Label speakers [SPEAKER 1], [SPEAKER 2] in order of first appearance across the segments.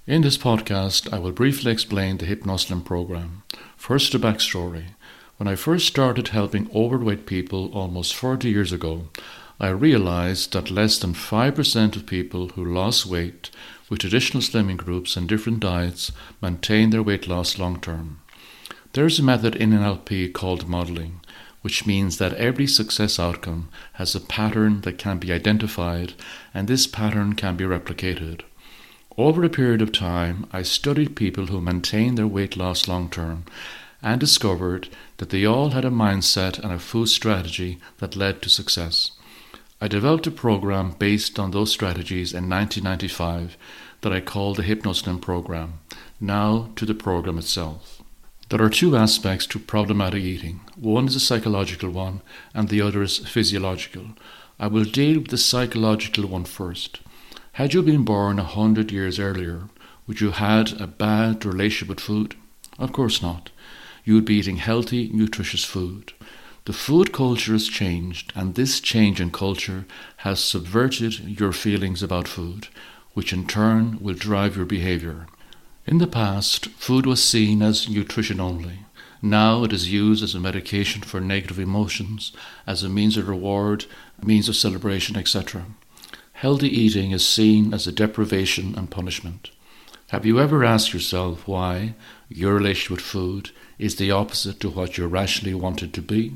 [SPEAKER 1] In this podcast, I will briefly explain the HypnoSlim program. First, a backstory. When I first started helping overweight people almost 40 years ago, I realized that less than 5% of people who lost weight with traditional slimming groups and different diets maintain their weight loss long term. There is a method in NLP called modeling, which means that every success outcome has a pattern that can be identified, and this pattern can be replicated. Over a period of time, I studied people who maintained their weight loss long term and discovered that they all had a mindset and a food strategy that led to success. I developed a program based on those strategies in 1995 that I called the HypnoSlim program. Now to the program itself. There are two aspects to problematic eating. One is a psychological one and the other is physiological. I will deal with the psychological one first. Had you been born 100 years earlier, would you had a bad relationship with food? Of course not. You would be eating healthy, nutritious food. The food culture has changed, and this change in culture has subverted your feelings about food, which in turn will drive your behavior. In the past, food was seen as nutrition only. Now it is used as a medication for negative emotions, as a means of reward, a means of celebration, etc. Healthy eating is seen as a deprivation and punishment. Have you ever asked yourself why your relationship with food is the opposite to what you rationally want it to be?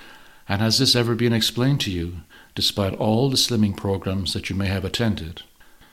[SPEAKER 1] And has this ever been explained to you, despite all the slimming programs that you may have attended?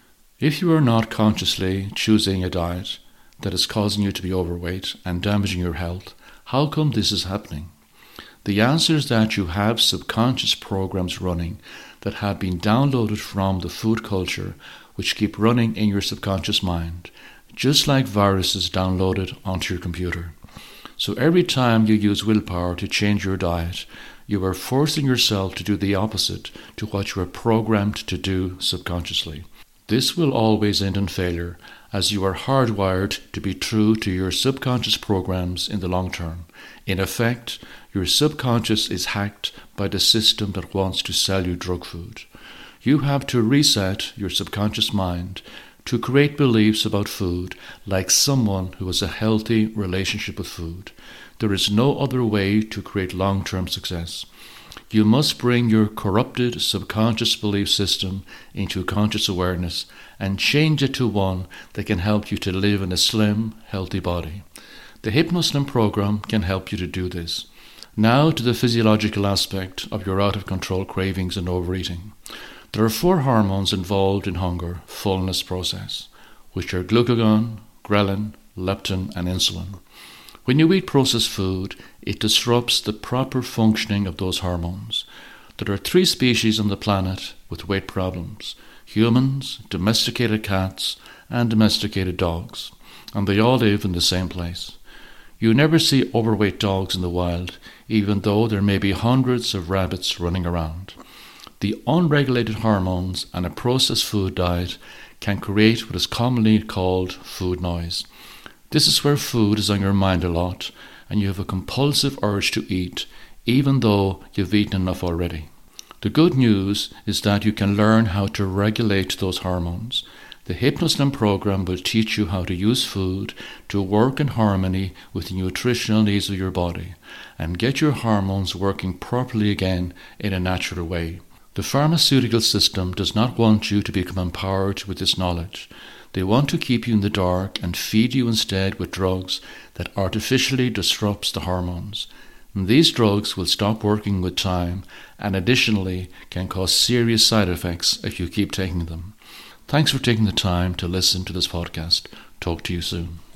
[SPEAKER 1] If you are not consciously choosing a diet that is causing you to be overweight and damaging your health, how come this is happening? The answer is that you have subconscious programs running that have been downloaded from the food culture, which keep running in your subconscious mind, just like viruses downloaded onto your computer. So every time you use willpower to change your diet, you are forcing yourself to do the opposite to what you are programmed to do subconsciously. This will always end in failure, as you are hardwired to be true to your subconscious programs in the long term. In effect, your subconscious is hacked by the system that wants to sell you drug food. You have to reset your subconscious mind to create beliefs about food like someone who has a healthy relationship with food. There is no other way to create long-term success. You must bring your corrupted subconscious belief system into conscious awareness and change it to one that can help you to live in a slim, healthy body. The HypnoSlim program can help you to do this. Now to the physiological aspect of your out-of-control cravings and overeating. There are 4 hormones involved in hunger, fullness process, which are glucagon, ghrelin, leptin, and insulin. When you eat processed food, it disrupts the proper functioning of those hormones. There are 3 species on the planet with weight problems: humans, domesticated cats, and domesticated dogs, and they all live in the same place. You never see overweight dogs in the wild, even though there may be hundreds of rabbits running around. The unregulated hormones and a processed food diet can create what is commonly called food noise. This is where food is on your mind a lot, and you have a compulsive urge to eat, even though you've eaten enough already. The good news is that you can learn how to regulate those hormones. The HypnoSlim program will teach you how to use food to work in harmony with the nutritional needs of your body and get your hormones working properly again in a natural way. The pharmaceutical system does not want you to become empowered with this knowledge. They want to keep you in the dark and feed you instead with drugs that artificially disrupts the hormones. And these drugs will stop working with time and additionally can cause serious side effects if you keep taking them. Thanks for taking the time to listen to this podcast. Talk to you soon.